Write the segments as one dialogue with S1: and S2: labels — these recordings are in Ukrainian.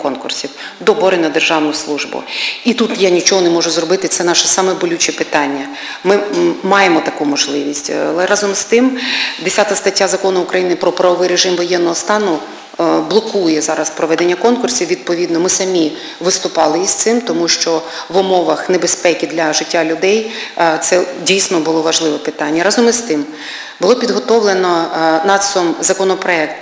S1: конкурсів, добори на державну службу. І тут я нічого не можу зробити, це наше саме болюче питання. Ми маємо таку можливість. Але разом з тим, 10 стаття Закону України про правовий режим воєнного стану блокує зараз проведення конкурсів. Відповідно, ми самі виступали із цим, тому що в умовах небезпеки для життя людей це дійсно було важливе питання. Разом із тим, було підготовлено НАЦом законопроект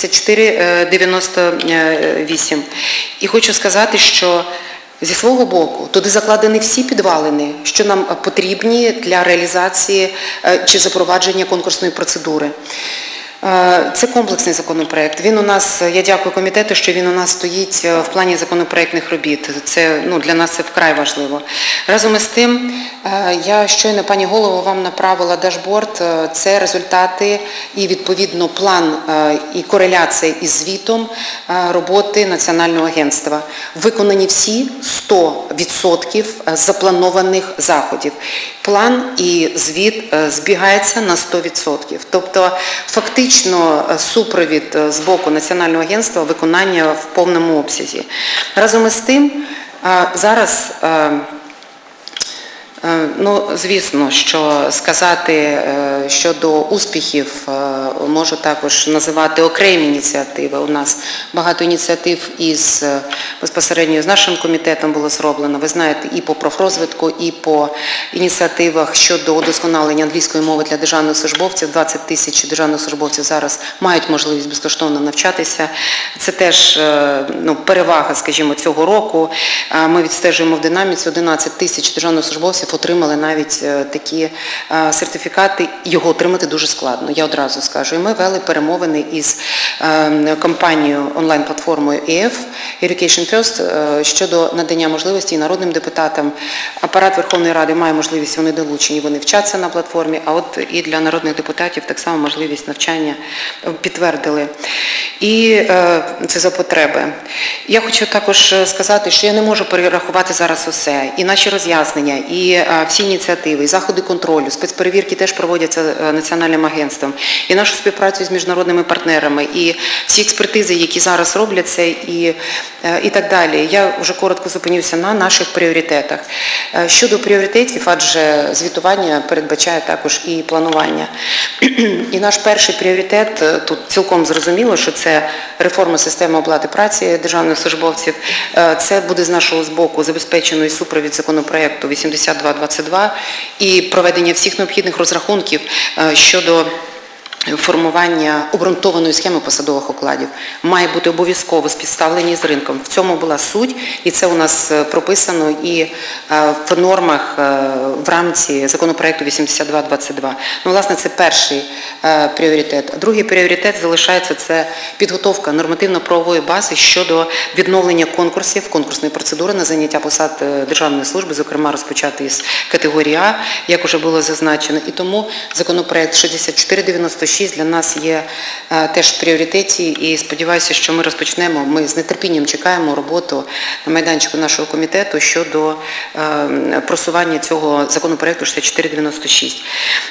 S1: 6498. І хочу сказати, що зі свого боку туди закладені всі підвалини, що нам потрібні для реалізації чи запровадження конкурсної процедури. Це комплексний законопроект. Він у нас, я дякую комітету, що він у нас стоїть в плані законопроектних робіт. Це, для нас це вкрай важливо. Разом із тим, я щойно, пані голово, вам направила дашборд. Це результати і, відповідно, план і кореляція із звітом роботи Національного агентства. Виконані всі 100% запланованих заходів. План і звіт збігаються на 100%. Тобто, фактично, супровід з боку Національного агентства виконання в повному обсязі. Разом із тим, зараз, звісно, що сказати щодо успіхів, можу також називати окремі ініціативи. У нас багато ініціатив безпосередньо з нашим комітетом було зроблено. Ви знаєте, і по профрозвитку, і по ініціативах щодо удосконалення англійської мови для державних службовців. 20 тисяч державних службовців зараз мають можливість безкоштовно навчатися. Це теж перевага, скажімо, цього року. Ми відстежуємо в динаміці, 11 тисяч державних службовців отримали навіть такі сертифікати. Його отримати дуже складно, я одразу скажу. І ми вели перемовини із компанією, онлайн-платформою EF, Education First, щодо надання можливості і народним депутатам. Апарат Верховної Ради має можливість, вони долучені, вони вчаться на платформі, а от і для народних депутатів так само можливість навчання підтвердили. І це за потреби. Я хочу також сказати, що я не можу перерахувати зараз усе. І наші роз'яснення, і всі ініціативи, і заходи контролю, спецперевірки теж проводяться Національним агентством, і нашу співпрацю з міжнародними партнерами, і всі експертизи, які зараз робляться, і так далі. Я вже коротко зупинюся на наших пріоритетах. Щодо пріоритетів, адже звітування передбачає також і планування. І наш перший пріоритет, тут цілком зрозуміло, що це реформа системи оплати праці державних службовців. Це буде з нашого боку забезпечено і супровід законопроекту 8222 і проведення всіх необхідних розрахунків щодо формування обґрунтованої схеми посадових окладів. Має бути обов'язково співставлені з ринком. В цьому була суть, і це у нас прописано і в нормах в рамці законопроекту 8222. Власне, це перший пріоритет. Другий пріоритет залишається – це підготовка нормативно-правової бази щодо відновлення конкурсів, конкурсної процедури на заняття посад державної служби, зокрема розпочати із категорії А, як вже було зазначено. І тому законопроект 6496 для нас є теж в пріоритеті, і сподіваюся, що ми розпочнемо. Ми з нетерпінням чекаємо роботу на майданчику нашого комітету щодо просування цього законопроекту 6496.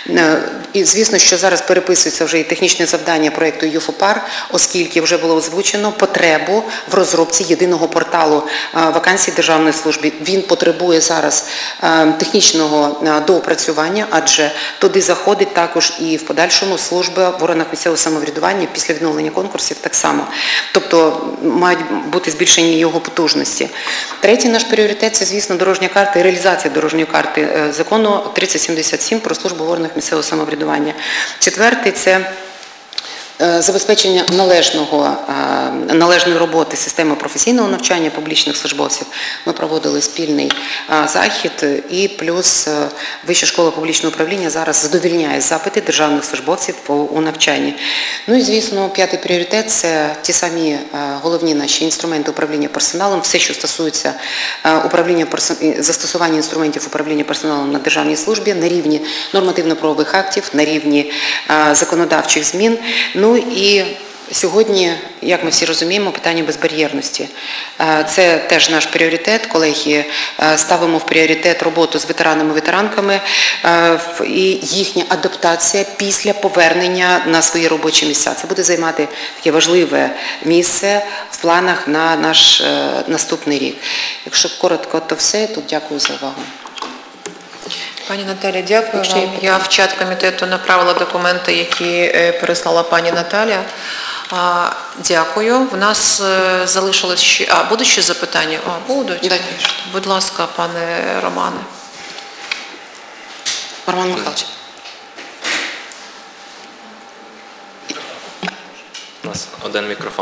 S1: І звісно, що зараз переписується вже і технічне завдання проєкту ЮФОПАР, оскільки вже було озвучено потребу в розробці єдиного порталу вакансій державної служби. Він потребує зараз технічного доопрацювання, адже туди заходить також і в подальшому служба в органах місцевого самоврядування після відновлення конкурсів так само. Тобто мають бути збільшені його потужності. Третій наш пріоритет – це, звісно, дорожня карта і реалізація дорожньої карти закону 3077 про службу в органах місцевого самоврядування. Четвертий – це забезпечення належної роботи системи професійного навчання публічних службовців. Ми проводили спільний захід, і плюс Вища школа публічного управління зараз задовільняє запити державних службовців у навчанні. І, звісно, п'ятий пріоритет – це ті самі головні наші інструменти управління персоналом, все, що стосується застосування інструментів управління персоналом на державній службі на рівні нормативно-правових актів, на рівні законодавчих змін. І Сьогодні, як ми всі розуміємо, питання безбар'єрності. Це теж наш пріоритет. Колеги, ставимо в пріоритет роботу з ветеранами, ветеранками і їхня адаптація після повернення на свої робочі місця. Це буде займати таке важливе місце в планах на наш наступний рік. Якщо коротко, то все. Тут дякую за увагу.
S2: Пані Наталія, дякую вам. Я в чат комітету направила документи, які переслала пані Наталя. Дякую. В нас залишилось ще... будуть ще запитання? Будуть?
S1: Да.
S2: Будь ласка, пане Романе.
S1: Роман Михайлович.
S3: У нас один мікрофон.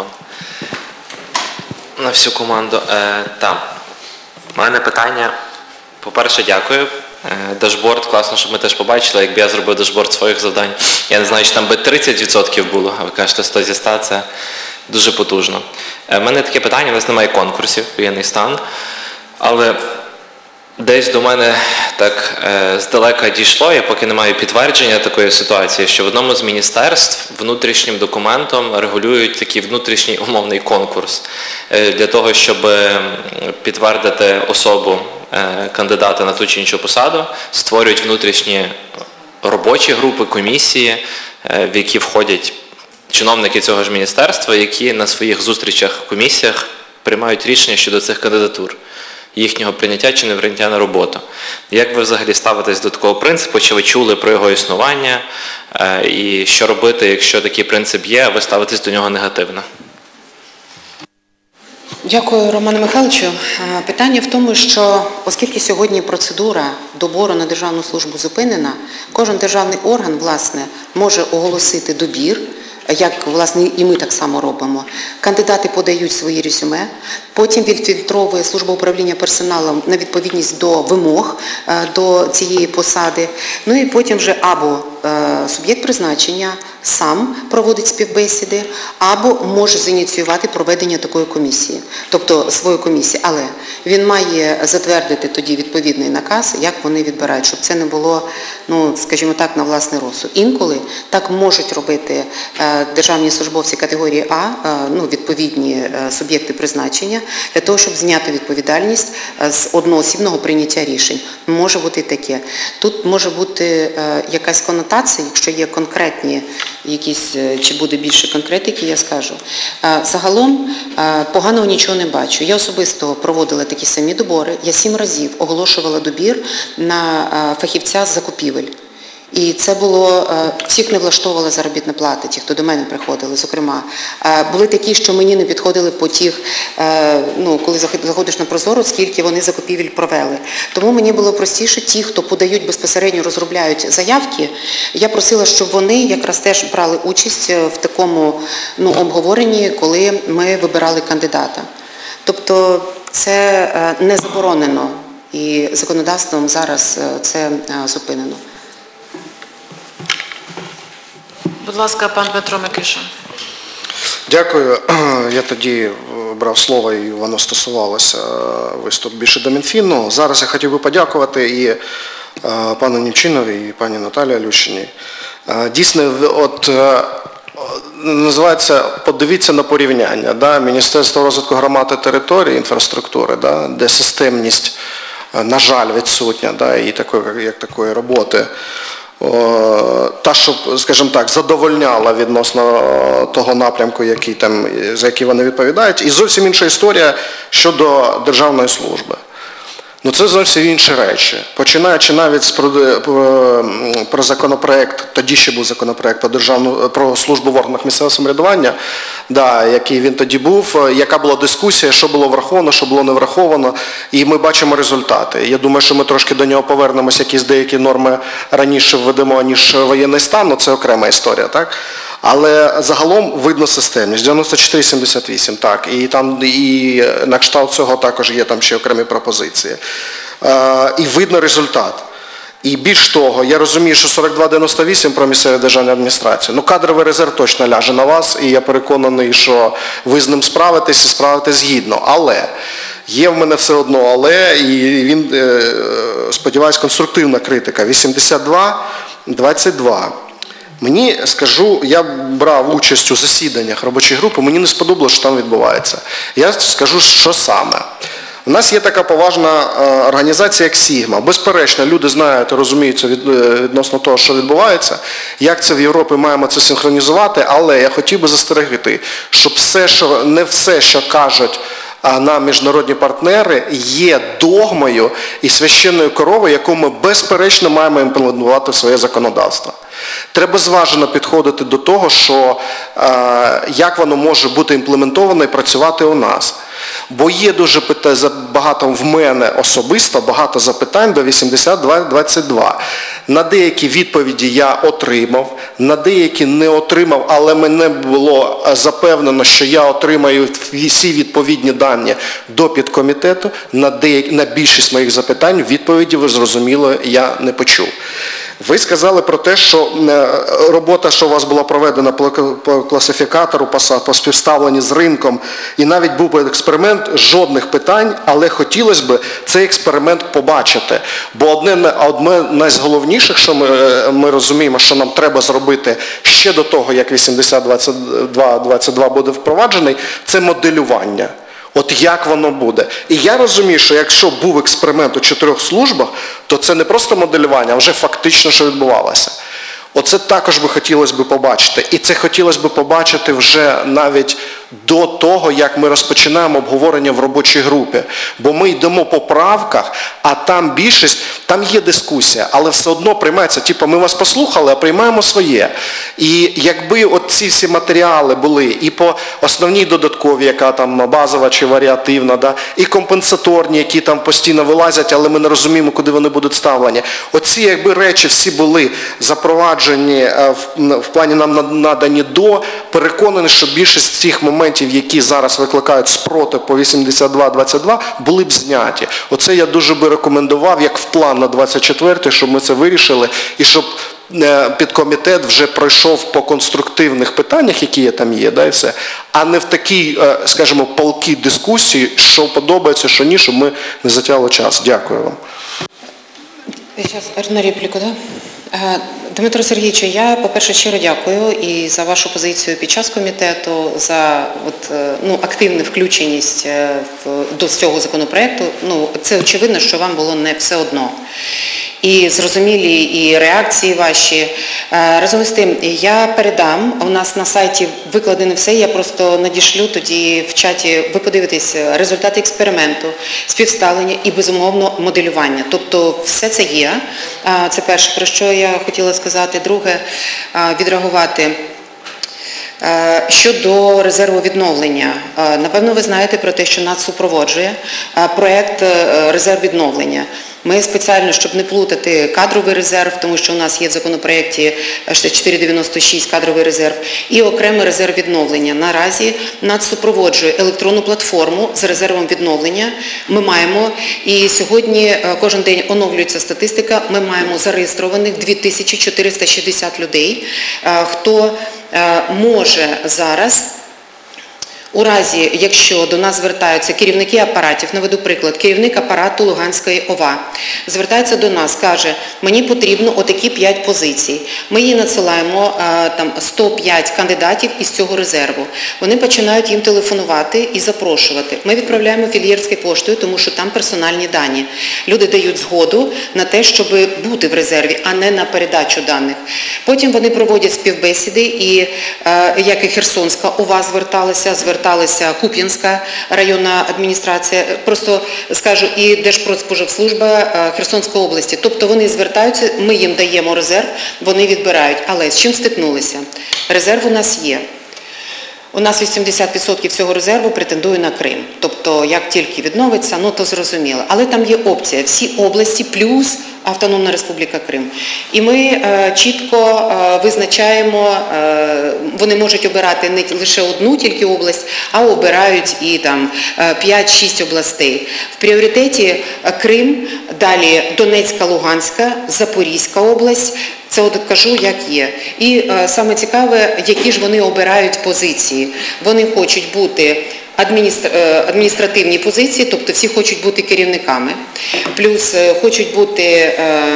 S3: На всю команду. У мене питання. По-перше, дякую. Дашборд, класно, щоб ми теж побачили, якби я зробив дашборд своїх завдань. Я не знаю, чи там би 30% було, а ви кажете 100 зі 100, це дуже потужно. У мене таке питання, у нас немає конкурсів, воєнний стан, але десь до мене так здалека дійшло, я поки не маю підтвердження такої ситуації, що в одному з міністерств внутрішнім документом регулюють такий внутрішній умовний конкурс для того, щоб підтвердити особу кандидата на ту чи іншу посаду, створюють внутрішні робочі групи, комісії, в які входять чиновники цього ж міністерства, які на своїх зустрічах, комісіях приймають рішення щодо цих кандидатур, їхнього прийняття чи не прийняття на роботу. Як ви взагалі ставитесь до такого принципу? Чи ви чули про його існування? І що робити, якщо такий принцип є, а ви ставитесь до нього негативно?
S1: Дякую, Роману Михайловичу. Питання в тому, що оскільки сьогодні процедура добору на державну службу зупинена, кожен державний орган, власне, може оголосити добір, як, власне, і ми так само робимо. Кандидати подають свої резюме, потім відфільтровує служба управління персоналом на відповідність до вимог до цієї посади. Ну і потім вже або суб'єкт призначення сам проводить співбесіди, або може зініціювати проведення такої комісії, тобто своєї комісії. Але він має затвердити тоді відповідний наказ, як вони відбирають, щоб це не було, скажімо так, на власний розсуд. Інколи так можуть робити державні службовці категорії А, відповідні суб'єкти призначення, для того, щоб зняти відповідальність з одноосібного прийняття рішень. Може бути таке. Тут може бути якась конотація, якщо є конкретні якісь, чи буде більше конкретики, я скажу. Загалом поганого нічого не бачу. Я особисто проводила такі самі добори. Я 7 разів оголошувала добір на фахівця з закупівель. І це було, всіх не влаштовувала заробітна плата, ті, хто до мене приходили, зокрема. Були такі, що мені не підходили по тих, коли заходиш на Прозоро, скільки вони закупівель провели. Тому мені було простіше, ті, хто подають безпосередньо, розробляють заявки, я просила, щоб вони якраз теж брали участь в такому обговоренні, коли ми вибирали кандидата. Тобто це не заборонено, і законодавством зараз це зупинено.
S2: Будь ласка, пан Петро Микиша.
S4: Дякую. Я тоді брав слово, і воно стосувалося виступ більше до Мінфіну. Зараз я хотів би подякувати і пану Німчинові, і пані Наталії Алющиній. Дійсно, називається «Подивіться на порівняння». Да? Міністерство розвитку громад і територій, інфраструктури, да? Де системність, на жаль, відсутня, да? І такої роботи. Та, що, скажімо так, задовольняла відносно того напрямку, за який вони відповідають. І зовсім інша історія щодо державної служби. Це зовсім інші речі. Починаючи навіть про законопроект, тоді ще був законопроект про службу в органах місцевого самоврядування, який він тоді був, яка була дискусія, що було враховано, що було не враховано, і ми бачимо результати. Я думаю, що ми трошки до нього повернемось, якісь деякі норми раніше введемо, ніж воєнний стан, це окрема історія, так? Але загалом видно системність. 94-78, так. І там і на кшталт цього також є там ще окремі пропозиції. І видно результат. І більш того, я розумію, що 42-98 про місцеві державні адміністрації, кадровий резерв точно ляже на вас, і я переконаний, що ви з ним справитесь і справитесь гідно. Але є в мене все одно але, і він, сподіваюсь, конструктивна критика. 82-22. Мені, скажу, я брав участь у засіданнях робочої групи, мені не сподобалося, що там відбувається. Я скажу, що саме. У нас є така поважна організація, як Сігма. Безперечно, люди знають, розуміються відносно того, що відбувається, як це в Європі маємо це синхронізувати, але я хотів би застерегти, щоб не все, що кажуть нам міжнародні партнери, є догмою і священною коровою, яку ми безперечно маємо імплементувати в своє законодавство. Треба зважено підходити до того, що як воно може бути імплементовано і працювати у нас. Бо є дуже багато в мене особисто, багато запитань до 8222. На деякі відповіді я отримав, на деякі не отримав, але мене було запевнено, що я отримаю всі відповідні дані до підкомітету. На більшість моїх запитань відповіді, ви зрозуміло, я не почув. Ви сказали про те, що робота, що у вас була проведена по класифікатору, по співставленні з ринком, і навіть був би експеримент, жодних питань, але хотілося б цей експеримент побачити. Бо одне з найголовніших, що ми розуміємо, що нам треба зробити ще до того, як 8022 буде впроваджений, це моделювання. От як воно буде. І я розумію, що якщо був експеримент у 4 службах, то це не просто моделювання, а вже фактично, що відбувалося. Оце також би хотілося б побачити. І це хотілося б побачити вже навіть до того, як ми розпочинаємо обговорення в робочій групі. Бо ми йдемо по правках, а там більшість, там є дискусія, але все одно приймається, типу, ми вас послухали, а приймаємо своє. І якби от ці всі матеріали були і по основній додатковій, яка там базова чи варіативна, да, і компенсаторні, які там постійно вилазять, але ми не розуміємо, куди вони будуть ставлені. Оці якби речі всі були запроваджені в плані нам надані переконаний, що більшість цих моментів, які зараз викликають спротив по 8222, були б зняті. Оце я дуже би рекомендував, як в план на 24-й, щоб ми це вирішили, і щоб підкомітет вже пройшов по конструктивних питаннях, які там є, да, і все, а не в такій, скажімо, палкій дискусії, що подобається, що ні, щоб ми не затягли час. Дякую вам.
S1: Зараз на репліку, да? Дмитро Сергійовичу, я, по-перше, щиро дякую і за вашу позицію під час комітету, за активну включеність до цього законопроекту. Це очевидно, що вам було не все одно. І зрозумілі і реакції ваші. Разом з тим, я передам, у нас на сайті викладено все, я просто надішлю тоді в чаті, ви подивитесь результати експерименту, співставлення і, безумовно, моделювання. Тобто все це є. Це перше, про що я хотіла сказати. Друге, відреагувати. Щодо резерву відновлення. Напевно, ви знаєте про те, що НАЦ супроводжує проєкт «Резерв відновлення». Ми спеціально, щоб не плутати кадровий резерв, тому що у нас є в законопроєкті 6496 кадровий резерв, і окремий резерв відновлення. Наразі НАЦ супроводжує електронну платформу з резервом відновлення. Ми маємо, і сьогодні кожен день оновлюється статистика, ми маємо зареєстрованих 2460 людей, хто може зараз, у разі, якщо до нас звертаються керівники апаратів, наведу приклад, керівник апарату Луганської ОВА, звертається до нас, каже, мені потрібно отакі 5 позицій. Ми їй надсилаємо 105 кандидатів із цього резерву. Вони починають їм телефонувати і запрошувати. Ми відправляємо фільєрською поштою, тому що там персональні дані. Люди дають згоду на те, щоб бути в резерві, а не на передачу даних. Потім вони проводять співбесіди, і як і Херсонська ОВА зверталася Куп'янська районна адміністрація, просто скажу, і Держпродспоживслужба Херсонської області. Тобто вони звертаються, ми їм даємо резерв, вони відбирають. Але з чим стикнулися? Резерв у нас є. У нас 80% цього резерву претендує на Крим. Тобто, як тільки відновиться, то зрозуміло. Але там є опція. Всі області плюс Автономна Республіка Крим. І ми чітко визначаємо, вони можуть обирати не лише одну тільки область, а обирають і 5-6 областей. В пріоритеті Крим, далі Донецька, Луганська, Запорізька область. Це от кажу, як є. І саме цікаве, які ж вони обирають позиції. Вони хочуть бути адміністративні позиції, тобто всі хочуть бути керівниками, плюс хочуть бути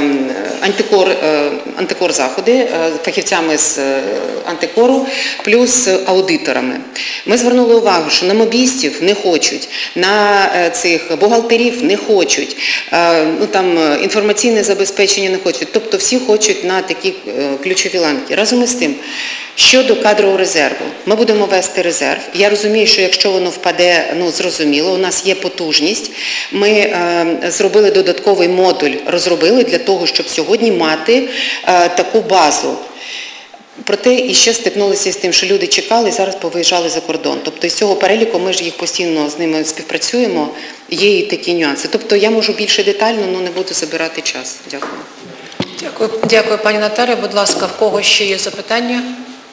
S1: антикор заходи, фахівцями з антикору, плюс аудиторами. Ми звернули увагу, що на мобістів не хочуть, на цих бухгалтерів не хочуть, інформаційне забезпечення не хочуть, тобто всі хочуть на такі ключові ланки. Разом із тим, щодо кадрового резерву, ми будемо вести резерв. Я розумію, що якщо воно впаде, зрозуміло, у нас є потужність. Ми зробили додатковий модуль, розробили для того, щоб сьогодні мати таку базу. Проте і ще стикнулися з тим, що люди чекали і зараз повиїжджали за кордон. Тобто з цього переліку ми ж їх постійно з ними співпрацюємо, є і такі нюанси. Тобто я можу більше детально, але не буду забирати час. Дякую.
S2: Дякую, пані Наталія. Будь ласка, в кого ще є запитання?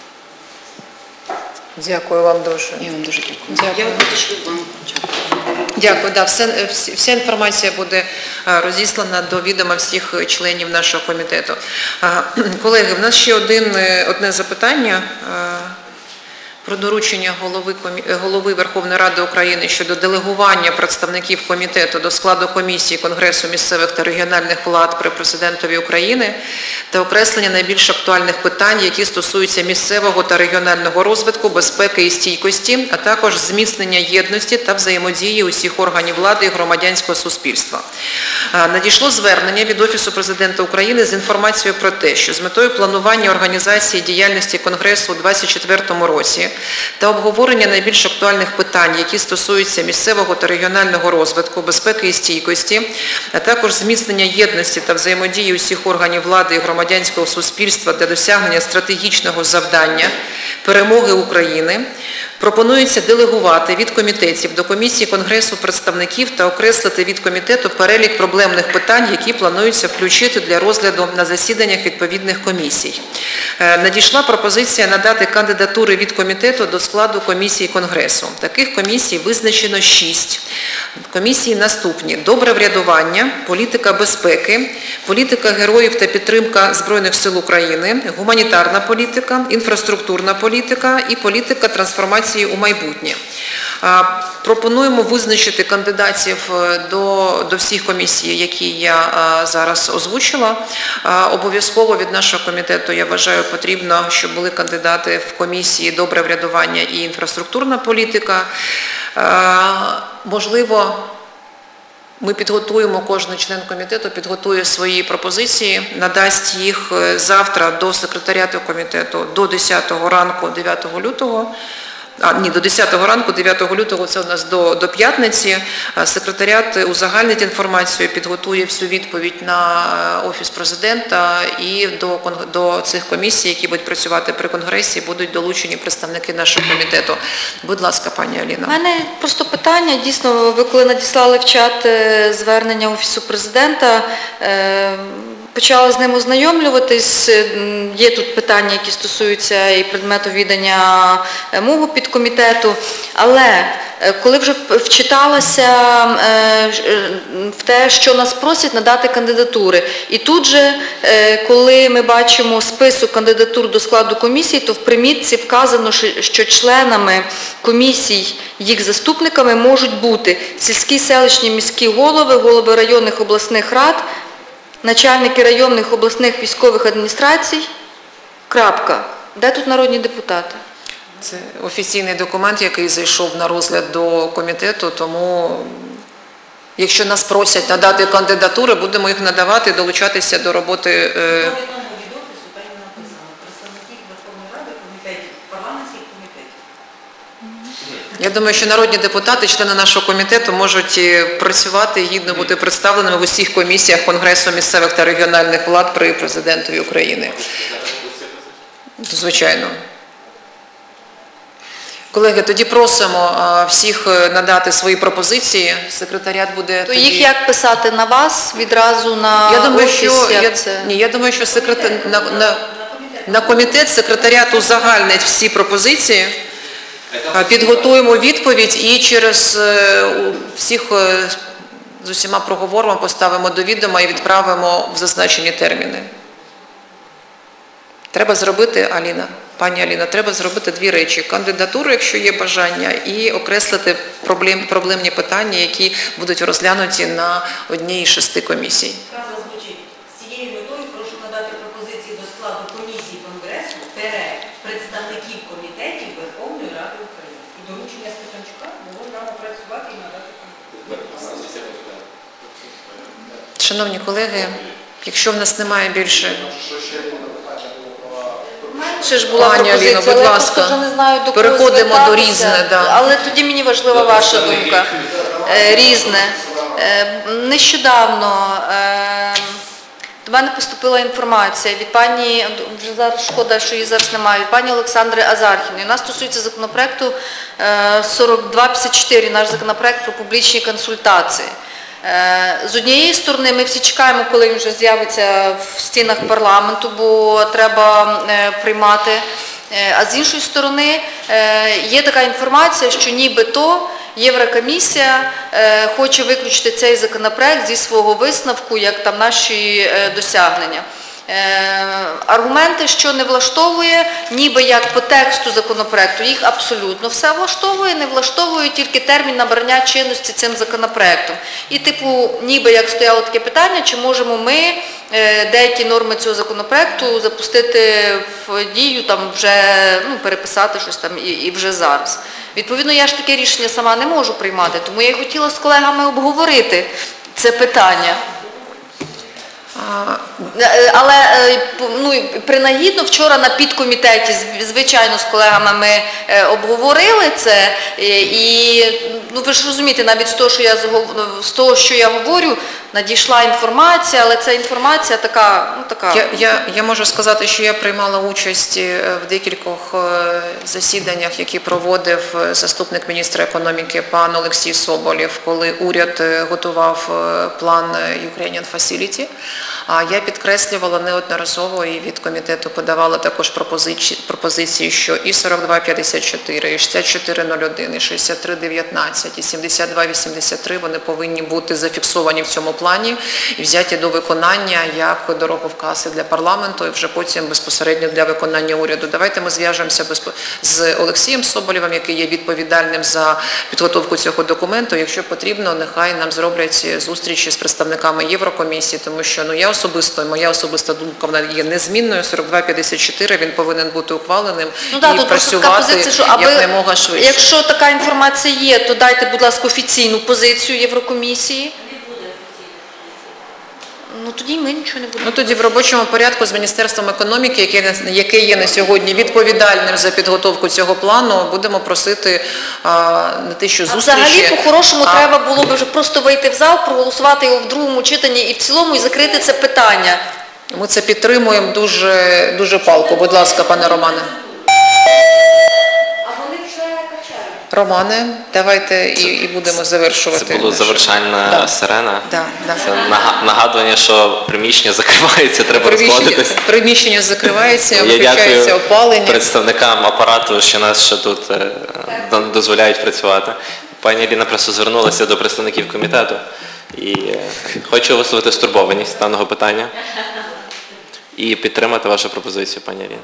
S2: Дякую вам дуже.
S1: Я вам дуже дякую.
S2: Дякую.
S1: Я підійшла вам.
S2: Дякую. Да, вся інформація буде розіслана до відома всіх членів нашого комітету. Колеги, в нас ще одне запитання про доручення голови Верховної Ради України щодо делегування представників комітету до складу комісії Конгресу місцевих та регіональних влад при Президентові України та окреслення найбільш актуальних питань, які стосуються місцевого та регіонального розвитку, безпеки і стійкості, а також зміцнення єдності та взаємодії усіх органів влади і громадянського суспільства. Надійшло звернення від Офісу Президента України з інформацією про те, що з метою планування організації діяльності Конгресу у 2024 році та обговорення найбільш актуальних питань, які стосуються місцевого та регіонального розвитку, безпеки і стійкості, а також зміцнення єдності та взаємодії усіх органів влади і громадянського суспільства для досягнення стратегічного завдання перемоги України, пропонується делегувати від комітетів до комісії Конгресу представників та окреслити від комітету перелік проблемних питань, які планується включити для розгляду на засіданнях відповідних комісій. Надійшла пропозиція надати кандидатури від комітету до складу комісії Конгресу. Таких комісій визначено 6. Комісії наступні: добре врядування, політика безпеки, політика героїв та підтримка Збройних сил України, гуманітарна політика, інфраструктурна політика і політика трансформації у майбутнє. Пропонуємо визначити кандидатів до всіх комісій, які я зараз озвучила. Обов'язково від нашого комітету, я вважаю, потрібно, щоб були кандидати в комісії добре врядування і інфраструктурна політика. Можливо, ми підготуємо, кожен член комітету підготує свої пропозиції, надасть їх завтра до секретаріату комітету до 10 ранку 9 лютого. До 10 ранку, 9 лютого, це у нас до п'ятниці. Секретаріат узагальнить інформацію, підготує всю відповідь на Офіс Президента і до цих комісій, які будуть працювати при Конгресі, будуть долучені представники нашого комітету. Будь ласка, пані Аліна.
S5: У мене просто питання. Дійсно, ви коли надіслали в чат звернення Офісу Президента, почала з ним ознайомлюватись. Є тут питання, які стосуються і предмету відання мого підкомітету, але коли вже вчиталася в те, що нас просять надати кандидатури, і тут же, коли ми бачимо список кандидатур до складу комісії, то в примітці вказано, що членами комісій, їх заступниками можуть бути сільські, селищні, міські голови, голови районних обласних рад, начальники районних обласних військових адміністрацій, крапка. Де тут народні депутати?
S2: Це офіційний документ, який зайшов на розгляд до комітету, тому якщо нас просять надати кандидатури, будемо їх надавати, долучатися до роботи. Я думаю, що народні депутати, члени нашого комітету можуть працювати, гідно бути представленими в усіх комісіях Конгресу місцевих та регіональних влад при Президентові України. Звичайно. Колеги, тоді просимо всіх надати свої пропозиції. Секретаріат буде
S5: То їх як писати на вас, відразу на Офіс?
S2: Я думаю, що на комітет секретаріат узагальнить всі пропозиції. Підготуємо відповідь і через всіх з усіма проговоримо, поставимо до відома і відправимо в зазначені терміни. Треба зробити, Аліна? Пані Аліно, треба зробити дві речі. Кандидатуру, якщо є бажання, і окреслити проблемні питання, які будуть розглянуті на одній із 6 комісій.
S6: Фраза звучить: з цією метою прошу надати пропозиції до складу комісії Конгресу представників комітетів Верховної Ради України. І доручення Стефанчука було нам опрацювати і надати комітету.
S2: Шановні колеги, якщо в нас немає більше...
S5: Ще ж була
S2: Пані
S5: пропозиція,
S2: Аліно, будь
S5: але я
S2: ласка,
S5: просто вже не знаю, до кого
S2: переходимо до
S5: звертатися.
S2: «Різне», да.
S5: Але тоді мені важлива ваша думка. Різне. Нещодавно до мене поступила інформація від пані, вже зараз шкода, що її зараз немає, від пані Олександри Азархівни. Вона стосується законопроекту 4254, наш законопроект про публічні консультації. З однієї сторони, ми всі чекаємо, коли він вже з'явиться в стінах парламенту, бо треба приймати. А з іншої сторони, є така інформація, що нібито Єврокомісія хоче виключити цей законопроект зі свого висновку, як там наші досягнення. Аргументи, що не влаштовує, ніби як по тексту законопроекту, їх абсолютно все влаштовує, не влаштовує тільки термін набрання чинності цим законопроектом. І типу, ніби як стояло таке питання, чи можемо ми деякі норми цього законопроекту запустити в дію, там вже переписати щось там і вже зараз. Відповідно, я ж таке рішення сама не можу приймати, тому я й хотіла з колегами обговорити це питання. Але принагідно вчора на підкомітеті, звичайно, з колегами ми обговорили це, і ви ж розумієте, навіть з того, що я говорю, надійшла інформація, але ця інформація така,
S2: Я можу сказати, що я приймала участь в декількох засіданнях, які проводив заступник міністра економіки пан Олексій Соболєв, коли уряд готував план Ukrainian Facility. Я підкреслювала неодноразово і від комітету подавала також пропозиції, що і 4254, і 6401, і 6319, і 7283 вони повинні бути зафіксовані в цьому плані і взяті до виконання як дороговкази для парламенту і вже потім безпосередньо для виконання уряду. Давайте ми зв'яжемося з Олексієм Соболєвим, який є відповідальним за підготовку цього документу. Якщо потрібно, нехай нам зроблять зустрічі з представниками Єврокомісії, тому що моя особиста думка, вона є незмінною. 4254, він повинен бути ухваленим і працювати якомога швидше.
S5: Якщо така інформація є, то дайте, будь ласка, офіційну позицію Єврокомісії. Тоді ми нічого не будемо.
S2: Тоді в робочому порядку з Міністерством економіки, яке є на сьогодні відповідальним за підготовку цього плану, будемо просити не те, що зустрічі.
S5: Взагалі, по-хорошому, треба було б вже просто вийти в зал, проголосувати його в другому читанні і в цілому, і закрити це питання.
S2: Ми це підтримуємо дуже, дуже палко. Будь ласка, пане Романе. Романе, давайте і будемо завершувати.
S3: Це була завершальна сирена.
S2: Да.
S3: Це нагадування, що приміщення закривається, треба розходитись.
S2: Приміщення закривається,
S3: Я
S2: виключається опалення.
S3: дякую представникам апарату, що нас ще тут дозволяють працювати. Пані Аліна просто звернулася до представників комітету і хочу висловити стурбованість даного питання і підтримати вашу пропозицію, пані Аліна.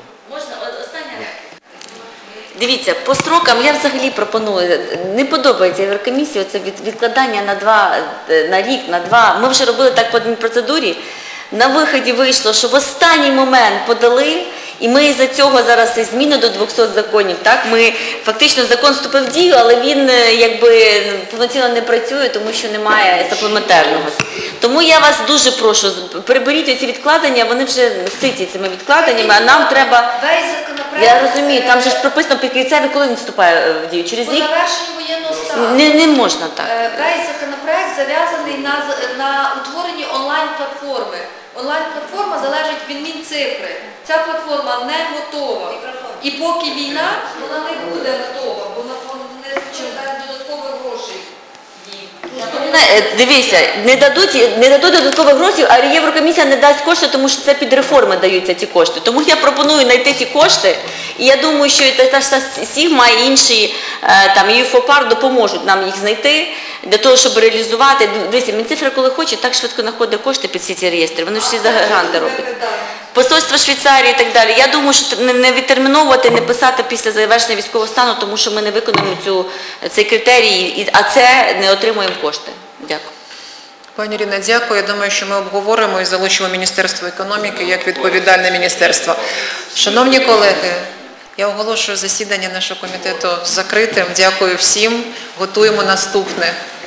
S7: Дивіться, по строкам я взагалі пропоную, не подобається Єврокомісії, це відкладання на рік, на два. Ми вже робили так по адмінпроцедурі, на виході вийшло, що в останній момент подали, і ми із-за цього зараз і зміни до 200 законів, так, ми фактично закон вступив в дію, але він якби повноцінно не працює, тому що немає саплементарного. Тому я вас дуже прошу, приберіть ці відкладення, вони вже ситі цими відкладеннями, а нам треба... Я розумію, там же ж прописано підкінцевий, коли він вступає в дію? Через рік?
S5: По завершенню воєнного стану.
S7: Не можна так.
S5: Весь законопроект зав'язаний на утворенні онлайн-платформи. Онлайн-платформа залежить від Мінцифри. Ця платформа не готова. І поки війна, вона не буде готова, бо вона не дасть додаткових грошей.
S7: Дивіться, не дадуть додаткових грошей, а Єврокомісія не дасть кошти, тому що це під реформи даються ці кошти. Тому я пропоную знайти ці кошти, і я думаю, що та ж Сігма і інші, там, і ФОПАР допоможуть нам їх знайти, для того, щоб реалізувати. Дивіться, Мінцифра, коли хоче, так швидко знаходить кошти під всі ці реєстри. Вони ж всі за гранти роблять. посольство Швейцарії і так далі. Я думаю, що не відтерміновувати, не писати після завершення військового стану, тому що ми не виконуємо цей критерій, а це не отримуємо кошти. Дякую.
S2: Пані Ірина, дякую. Я думаю, що ми обговоримо і залучимо Міністерство економіки як відповідальне міністерство. Шановні колеги, я оголошую засідання нашого комітету закритим. Дякую всім. Готуємо наступне.